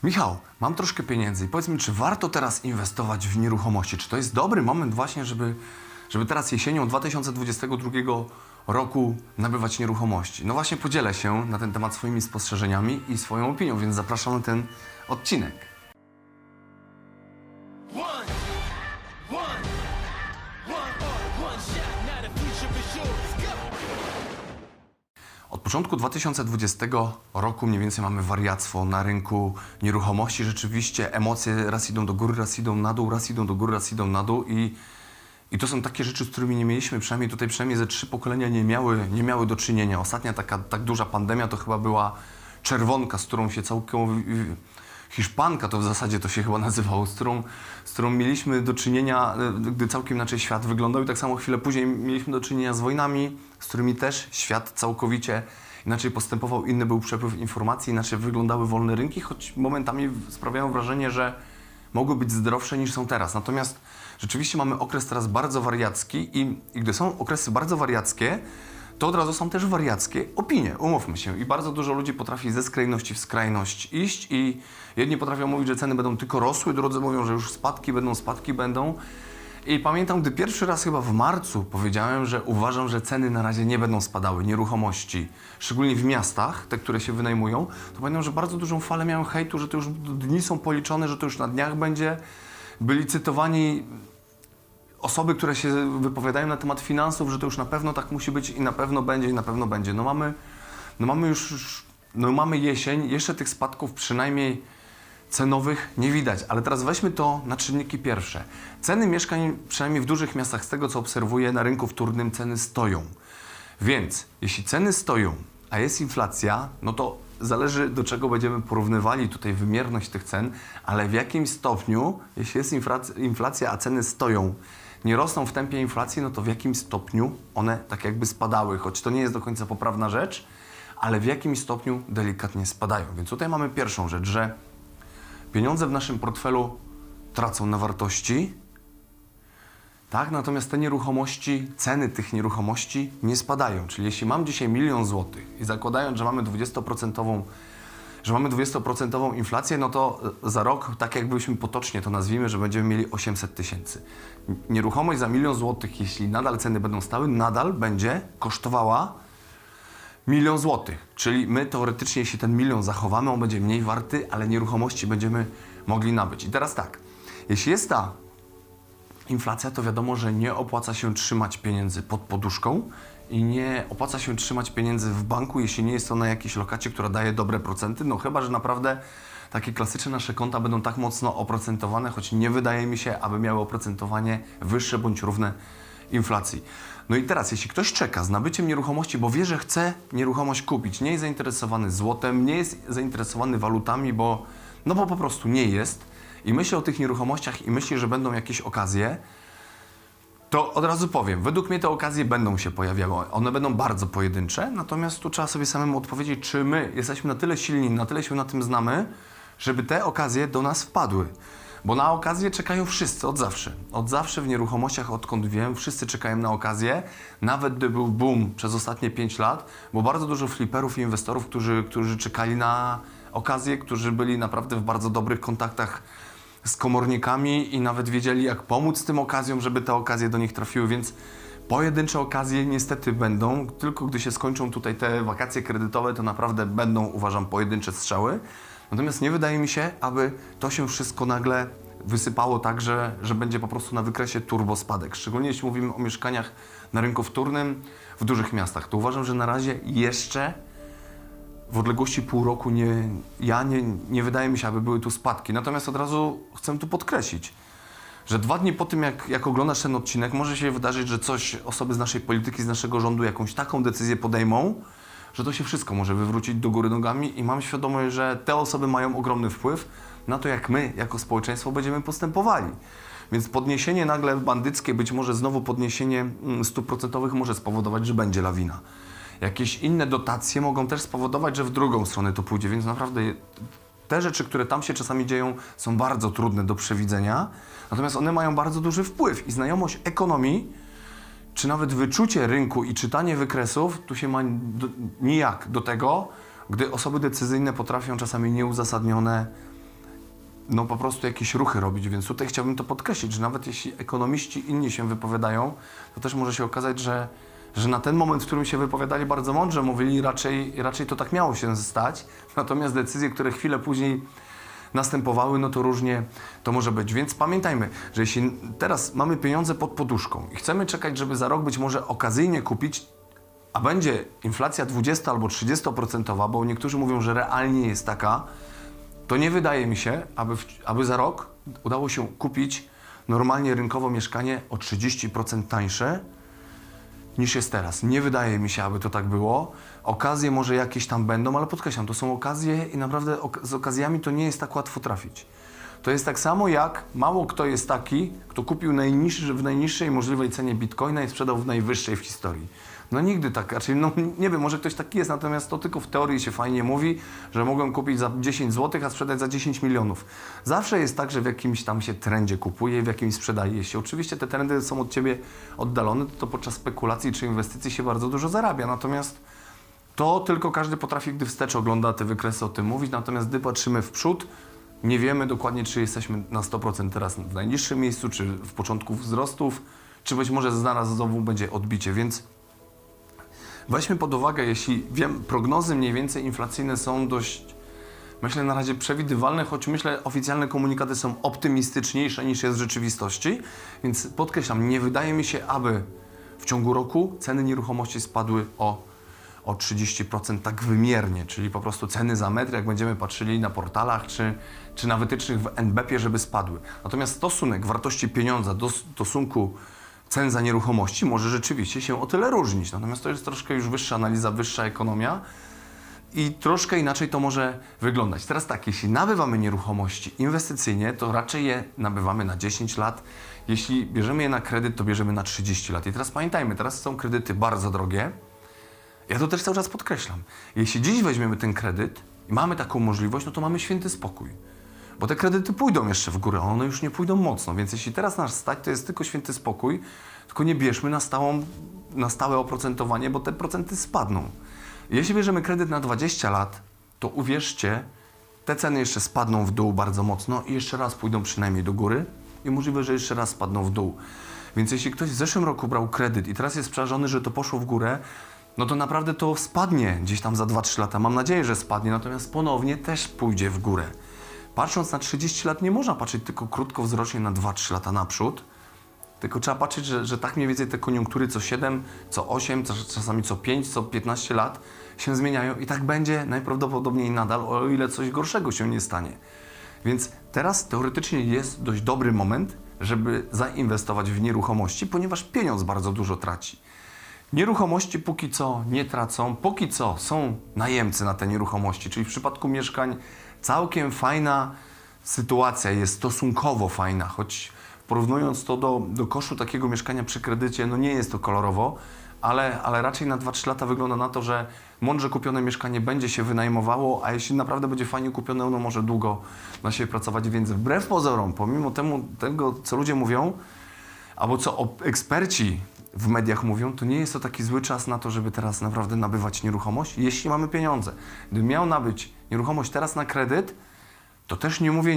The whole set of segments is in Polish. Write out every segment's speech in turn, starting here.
Michał, mam troszkę pieniędzy i powiedz mi, czy warto teraz inwestować w nieruchomości? Czy to jest dobry moment właśnie, żeby teraz jesienią 2022 roku nabywać nieruchomości? No właśnie podzielę się na ten temat swoimi spostrzeżeniami i swoją opinią, więc zapraszam na ten odcinek. Od początku 2020 roku mniej więcej mamy wariactwo na rynku nieruchomości. Rzeczywiście emocje raz idą do góry, raz idą na dół, raz idą do góry, raz idą na dół i to są takie rzeczy, z którymi nie mieliśmy, przynajmniej ze 3 pokolenia nie miały do czynienia. Ostatnia tak duża pandemia to chyba była czerwonka, z którą się hiszpanka to w zasadzie to się chyba nazywało, z którą mieliśmy do czynienia, gdy całkiem inaczej świat wyglądał i tak samo chwilę później mieliśmy do czynienia z wojnami, z którymi też świat całkowicie inaczej postępował, inny był przepływ informacji, inaczej wyglądały wolne rynki, choć momentami sprawiają wrażenie, że mogły być zdrowsze niż są teraz. Natomiast rzeczywiście mamy okres teraz bardzo wariacki i gdy są okresy bardzo wariackie, to od razu są też wariackie opinie, umówmy się. I bardzo dużo ludzi potrafi ze skrajności w skrajność iść i jedni potrafią mówić, że ceny będą tylko rosły, drudzy mówią, że już spadki będą. I pamiętam, gdy pierwszy raz chyba w marcu powiedziałem, że uważam, że ceny na razie nie będą spadały, nieruchomości, szczególnie w miastach, te, które się wynajmują, to pamiętam, że bardzo dużą falę miałem hejtu, że to już dni są policzone, że to już na dniach będzie. Byli cytowani osoby, które się wypowiadają na temat finansów, że to już na pewno tak musi być i na pewno będzie. Mamy jesień, jeszcze tych spadków przynajmniej cenowych nie widać, ale teraz weźmy to na czynniki pierwsze. Ceny mieszkań, przynajmniej w dużych miastach, z tego co obserwuję, na rynku wtórnym ceny stoją. Więc jeśli ceny stoją, a jest inflacja, no to zależy, do czego będziemy porównywali tutaj wymierność tych cen, ale w jakim stopniu, jeśli jest inflacja, a ceny stoją, nie rosną w tempie inflacji, no to w jakim stopniu one tak jakby spadały, choć to nie jest do końca poprawna rzecz, ale w jakim stopniu delikatnie spadają. Więc tutaj mamy pierwszą rzecz, że pieniądze w naszym portfelu tracą na wartości, tak? Natomiast te nieruchomości, ceny tych nieruchomości nie spadają. Czyli jeśli mam dzisiaj 1 000 000 złotych i zakładając, że mamy 20% inflację, no to za rok, tak jakbyśmy potocznie to nazwijmy, że będziemy mieli 800 000. Nieruchomość za 1 000 000 złotych, jeśli nadal ceny będą stały, nadal będzie kosztowała 1 000 000 złotych. Czyli my teoretycznie, jeśli ten 1 000 000 zachowamy, on będzie mniej warty, ale nieruchomości będziemy mogli nabyć. I teraz tak, jeśli jest ta inflacja, to wiadomo, że nie opłaca się trzymać pieniędzy pod poduszką i nie opłaca się trzymać pieniędzy w banku, jeśli nie jest to na jakiejś lokacie, która daje dobre procenty, no chyba że naprawdę takie klasyczne nasze konta będą tak mocno oprocentowane, choć nie wydaje mi się, aby miały oprocentowanie wyższe bądź równe inflacji. No i teraz, jeśli ktoś czeka z nabyciem nieruchomości, bo wie, że chce nieruchomość kupić, nie jest zainteresowany złotem, nie jest zainteresowany walutami, bo po prostu nie jest i myśli o tych nieruchomościach i myśli, że będą jakieś okazje, to od razu powiem, według mnie te okazje będą się pojawiały. One będą bardzo pojedyncze, natomiast tu trzeba sobie samemu odpowiedzieć, czy my jesteśmy na tyle silni, na tyle się na tym znamy, żeby te okazje do nas wpadły. Bo na okazję czekają wszyscy, od zawsze. Od zawsze w nieruchomościach, odkąd wiem, wszyscy czekają na okazję. Nawet gdy był boom przez ostatnie 5 lat, bo bardzo dużo fliperów i inwestorów, którzy czekali na okazję, którzy byli naprawdę w bardzo dobrych kontaktach z komornikami i nawet wiedzieli, jak pomóc tym okazjom, żeby te okazje do nich trafiły, więc pojedyncze okazje niestety będą, tylko gdy się skończą tutaj te wakacje kredytowe, to naprawdę będą, uważam, pojedyncze strzały. Natomiast nie wydaje mi się, aby to się wszystko nagle wysypało tak, że będzie po prostu na wykresie turbo spadek. Szczególnie jeśli mówimy o mieszkaniach na rynku wtórnym w dużych miastach. To uważam, że na razie jeszcze w odległości pół roku nie wydaje mi się, aby były tu spadki. Natomiast od razu chcę tu podkreślić, że 2 dni po tym, jak oglądasz ten odcinek, może się wydarzyć, że osoby z naszej polityki, z naszego rządu jakąś taką decyzję podejmą, że to się wszystko może wywrócić do góry nogami i mam świadomość, że te osoby mają ogromny wpływ na to, jak my jako społeczeństwo będziemy postępowali. Więc podniesienie nagle bandyckie, być może znowu podniesienie stóp procentowych może spowodować, że będzie lawina. Jakieś inne dotacje mogą też spowodować, że w drugą stronę to pójdzie, więc naprawdę te rzeczy, które tam się czasami dzieją, są bardzo trudne do przewidzenia, natomiast one mają bardzo duży wpływ i znajomość ekonomii, czy nawet wyczucie rynku i czytanie wykresów, tu się ma nijak do tego, gdy osoby decyzyjne potrafią czasami nieuzasadnione no po prostu jakieś ruchy robić, więc tutaj chciałbym to podkreślić, że nawet jeśli ekonomiści inni się wypowiadają, to też może się okazać, że na ten moment, w którym się wypowiadali bardzo mądrze, mówili raczej to tak miało się stać, natomiast decyzje, które chwilę później następowały, no to różnie to może być. Więc pamiętajmy, że jeśli teraz mamy pieniądze pod poduszką i chcemy czekać, żeby za rok być może okazyjnie kupić, a będzie inflacja 20 albo 30%, bo niektórzy mówią, że realnie jest taka, to nie wydaje mi się, aby za rok udało się kupić normalnie rynkowo mieszkanie o 30% tańsze niż jest teraz. Nie wydaje mi się, aby to tak było. Okazje może jakieś tam będą, ale podkreślam, to są okazje i naprawdę z okazjami to nie jest tak łatwo trafić. To jest tak samo jak mało kto jest taki, kto kupił w najniższej możliwej cenie bitcoina i sprzedał w najwyższej w historii. No nigdy tak, raczej, no nie wiem, może ktoś taki jest, natomiast to tylko w teorii się fajnie mówi, że mogłem kupić za 10 zł, a sprzedać za 10 milionów. Zawsze jest tak, że w jakimś tam się trendzie kupuje i w jakimś sprzedaje. Jeśli oczywiście te trendy są od Ciebie oddalone, to podczas spekulacji czy inwestycji się bardzo dużo zarabia. Natomiast to tylko każdy potrafi, gdy wstecz ogląda te wykresy, o tym mówić. Natomiast gdy patrzymy w przód, nie wiemy dokładnie, czy jesteśmy na 100% teraz w najniższym miejscu, czy w początku wzrostów, czy być może zaraz znowu będzie odbicie, więc weźmy pod uwagę, jeśli wiem, prognozy mniej więcej inflacyjne są dość, myślę, na razie przewidywalne, choć myślę, oficjalne komunikaty są optymistyczniejsze niż jest w rzeczywistości, więc podkreślam, nie wydaje mi się, aby w ciągu roku ceny nieruchomości spadły o 30% tak wymiernie, czyli po prostu ceny za metr, jak będziemy patrzyli na portalach czy na wytycznych w NBP-ie, żeby spadły. Natomiast stosunek wartości pieniądza do stosunku cen za nieruchomości może rzeczywiście się o tyle różnić. Natomiast to jest troszkę już wyższa analiza, wyższa ekonomia i troszkę inaczej to może wyglądać. Teraz tak, jeśli nabywamy nieruchomości inwestycyjnie, to raczej je nabywamy na 10 lat. Jeśli bierzemy je na kredyt, to bierzemy na 30 lat. I teraz pamiętajmy, teraz są kredyty bardzo drogie. Ja to też cały czas podkreślam. Jeśli dziś weźmiemy ten kredyt i mamy taką możliwość, no to mamy święty spokój. Bo te kredyty pójdą jeszcze w górę, a one już nie pójdą mocno. Więc jeśli teraz nas stać, to jest tylko święty spokój, tylko nie bierzmy na stałe oprocentowanie, bo te procenty spadną. Jeśli bierzemy kredyt na 20 lat, to uwierzcie, te ceny jeszcze spadną w dół bardzo mocno i jeszcze raz pójdą przynajmniej do góry i możliwe, że jeszcze raz spadną w dół. Więc jeśli ktoś w zeszłym roku brał kredyt i teraz jest przerażony, że to poszło w górę, no to naprawdę to spadnie gdzieś tam za 2-3 lata. Mam nadzieję, że spadnie, natomiast ponownie też pójdzie w górę. Patrząc na 30 lat nie można patrzeć tylko krótkowzrocznie na 2-3 lata naprzód, tylko trzeba patrzeć, że tak mniej więcej te koniunktury co 7, co 8, czasami co 5, co 15 lat się zmieniają i tak będzie najprawdopodobniej nadal, o ile coś gorszego się nie stanie. Więc teraz teoretycznie jest dość dobry moment, żeby zainwestować w nieruchomości, ponieważ pieniądz bardzo dużo traci. Nieruchomości póki co nie tracą, póki co są najemcy na te nieruchomości, czyli w przypadku mieszkań całkiem fajna sytuacja, jest stosunkowo fajna, choć porównując to do koszu takiego mieszkania przy kredycie, no nie jest to kolorowo, ale raczej na 2-3 lata wygląda na to, że mądrze kupione mieszkanie będzie się wynajmowało, a jeśli naprawdę będzie fajnie kupione, ono może długo na siebie pracować, więc wbrew pozorom, pomimo tego, co ludzie mówią, albo co eksperci w mediach mówią, to nie jest to taki zły czas na to, żeby teraz naprawdę nabywać nieruchomość, jeśli mamy pieniądze. Gdybym miał nabyć nieruchomość teraz na kredyt, to też nie mówię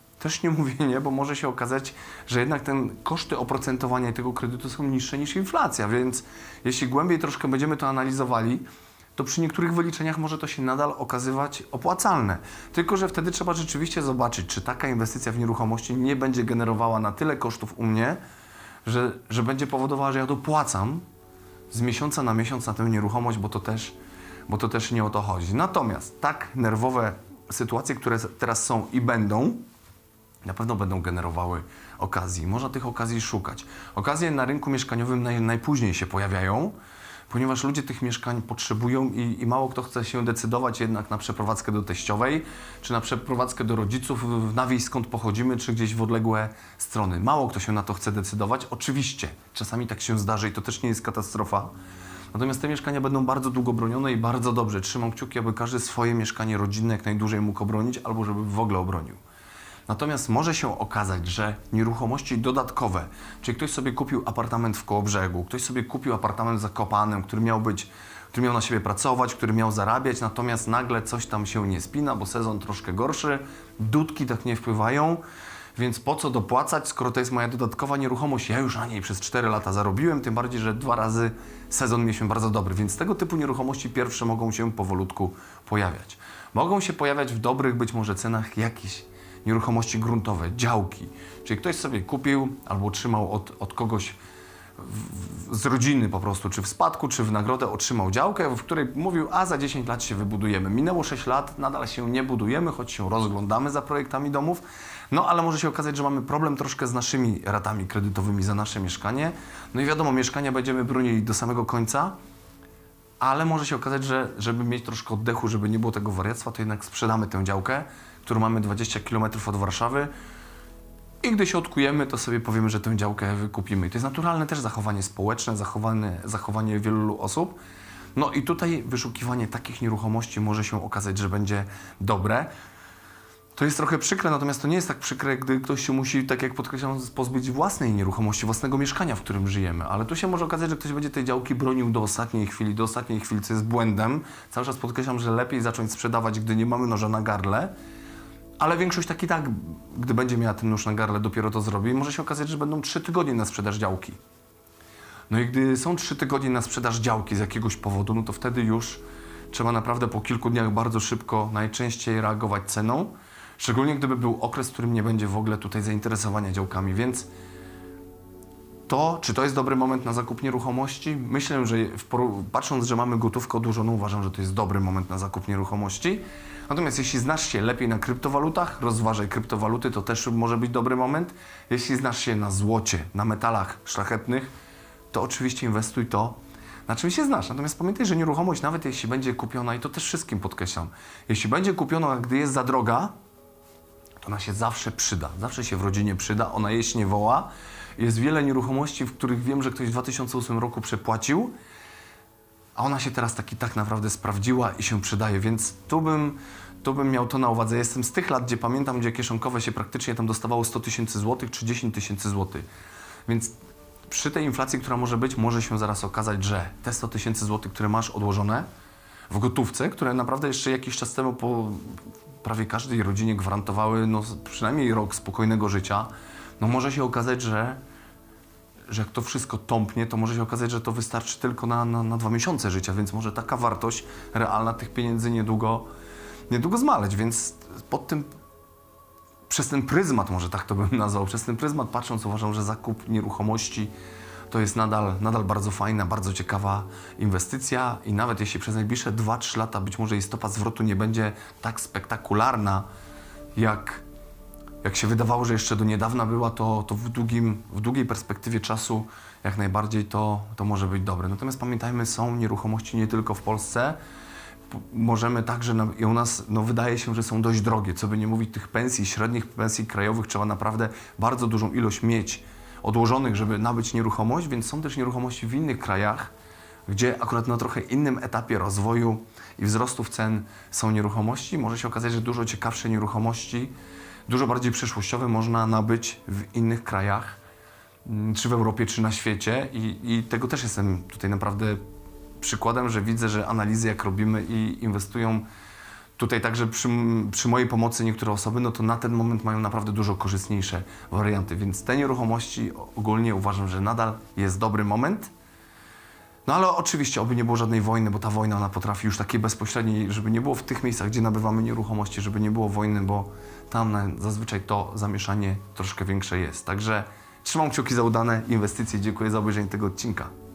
nie, bo może się okazać, że jednak koszty oprocentowania tego kredytu są niższe niż inflacja, więc jeśli głębiej troszkę będziemy to analizowali, to przy niektórych wyliczeniach może to się nadal okazywać opłacalne. Tylko że wtedy trzeba rzeczywiście zobaczyć, czy taka inwestycja w nieruchomości nie będzie generowała na tyle kosztów u mnie, że będzie powodowała, że ja dopłacam z miesiąca na miesiąc na tę nieruchomość, bo to też nie o to chodzi. Natomiast tak nerwowe sytuacje, które teraz są i będą, na pewno będą generowały okazji. Można tych okazji szukać. Okazje na rynku mieszkaniowym najpóźniej się pojawiają, ponieważ ludzie tych mieszkań potrzebują i mało kto chce się decydować jednak na przeprowadzkę do teściowej, czy na przeprowadzkę do rodziców na wieś, skąd pochodzimy, czy gdzieś w odległe strony. Mało kto się na to chce decydować. Oczywiście, czasami tak się zdarzy i to też nie jest katastrofa. Natomiast te mieszkania będą bardzo długo bronione i bardzo dobrze. Trzymam kciuki, aby każdy swoje mieszkanie rodzinne jak najdłużej mógł obronić, albo żeby w ogóle obronił. Natomiast może się okazać, że nieruchomości dodatkowe, czyli ktoś sobie kupił apartament w Kołobrzegu, ktoś sobie kupił apartament w Zakopanem, który miał być który miał na siebie pracować, który miał zarabiać, natomiast nagle coś tam się nie spina, bo sezon troszkę gorszy, dudki tak nie wpływają, więc po co dopłacać, skoro to jest moja dodatkowa nieruchomość, ja już na niej przez 4 lata zarobiłem, tym bardziej, że 2 razy sezon mieliśmy bardzo dobry, więc tego typu nieruchomości pierwsze mogą się powolutku pojawiać. Mogą się pojawiać w dobrych być może cenach jakieś nieruchomości gruntowe, działki, czyli ktoś sobie kupił albo otrzymał od kogoś z rodziny po prostu, czy w spadku, czy w nagrodę otrzymał działkę, w której mówił, a za 10 lat się wybudujemy. Minęło 6 lat, nadal się nie budujemy, choć się rozglądamy za projektami domów, no ale może się okazać, że mamy problem troszkę z naszymi ratami kredytowymi za nasze mieszkanie. No i wiadomo, mieszkania będziemy bronili do samego końca, ale może się okazać, że żeby mieć troszkę oddechu, żeby nie było tego wariactwa, to jednak sprzedamy tę działkę, którą mamy 20 km od Warszawy, i gdy się odkujemy, to sobie powiemy, że tę działkę wykupimy. I to jest naturalne też zachowanie społeczne, zachowanie wielu osób. No i tutaj wyszukiwanie takich nieruchomości może się okazać, że będzie dobre. To jest trochę przykre, natomiast to nie jest tak przykre, gdy ktoś się musi, tak jak podkreślam, pozbyć własnej nieruchomości, własnego mieszkania, w którym żyjemy. Ale tu się może okazać, że ktoś będzie tej działki bronił do ostatniej chwili, co jest błędem. Cały czas podkreślam, że lepiej zacząć sprzedawać, gdy nie mamy noża na gardle. Ale większość tak i tak, gdy będzie miała ten nóż na gardle, dopiero to zrobi. Może się okazać, że będą 3 tygodnie na sprzedaż działki. No i gdy są 3 tygodnie na sprzedaż działki z jakiegoś powodu, no to wtedy już trzeba naprawdę po kilku dniach bardzo szybko, najczęściej reagować ceną. Szczególnie gdyby był okres, w którym nie będzie w ogóle tutaj zainteresowania działkami, więc czy to jest dobry moment na zakup nieruchomości? Myślę, że patrząc, że mamy gotówkę odłożoną, uważam, że to jest dobry moment na zakup nieruchomości. Natomiast jeśli znasz się lepiej na kryptowalutach, rozważaj kryptowaluty, to też może być dobry moment. Jeśli znasz się na złocie, na metalach szlachetnych, to oczywiście inwestuj na czym się znasz. Natomiast pamiętaj, że nieruchomość, nawet jeśli będzie kupiona, i to też wszystkim podkreślam, jeśli będzie kupiona, gdy jest za droga, to ona się zawsze przyda. Zawsze się w rodzinie przyda, ona jeśli nie woła. Jest wiele nieruchomości, w których wiem, że ktoś w 2008 roku przepłacił, a ona się teraz tak naprawdę sprawdziła i się przydaje, więc tu bym miał to na uwadze. Jestem z tych lat, gdzie pamiętam, gdzie kieszonkowe się praktycznie tam dostawało 100 tysięcy złotych czy 10 tysięcy złotych. Więc przy tej inflacji, która może być, może się zaraz okazać, że te 100 tysięcy złotych, które masz odłożone w gotówce, które naprawdę jeszcze jakiś czas temu po prawie każdej rodzinie gwarantowały przynajmniej rok spokojnego życia, no może się okazać, że jak to wszystko tąpnie, to może się okazać, że to wystarczy tylko na 2 miesiące życia, więc może taka wartość realna tych pieniędzy niedługo zmaleć, więc przez ten pryzmat, może tak to bym nazwał, przez ten pryzmat patrząc, uważam, że zakup nieruchomości to jest nadal bardzo fajna, bardzo ciekawa inwestycja i nawet jeśli przez najbliższe 2-3 lata być może jej stopa zwrotu nie będzie tak spektakularna, jak się wydawało, że jeszcze do niedawna była, to w długiej perspektywie czasu jak najbardziej to może być dobre. Natomiast pamiętajmy, są nieruchomości nie tylko w Polsce. Możemy także, i u nas wydaje się, że są dość drogie. Co by nie mówić, tych pensji, średnich pensji krajowych trzeba naprawdę bardzo dużą ilość mieć odłożonych, żeby nabyć nieruchomość, więc są też nieruchomości w innych krajach, gdzie akurat na trochę innym etapie rozwoju i wzrostów cen są nieruchomości. Może się okazać, że dużo ciekawsze nieruchomości, dużo bardziej przyszłościowe można nabyć w innych krajach, czy w Europie, czy na świecie i tego też jestem tutaj naprawdę przykładem, że widzę, że analizy jak robimy i inwestują tutaj także przy mojej pomocy niektóre osoby, no to na ten moment mają naprawdę dużo korzystniejsze warianty, więc te nieruchomości ogólnie uważam, że nadal jest dobry moment. No ale oczywiście, oby nie było żadnej wojny, bo ta wojna, ona potrafi już takiej bezpośredniej, żeby nie było w tych miejscach, gdzie nabywamy nieruchomości, żeby nie było wojny, bo tam zazwyczaj to zamieszanie troszkę większe jest. Także trzymam kciuki za udane inwestycje. Dziękuję za obejrzenie tego odcinka.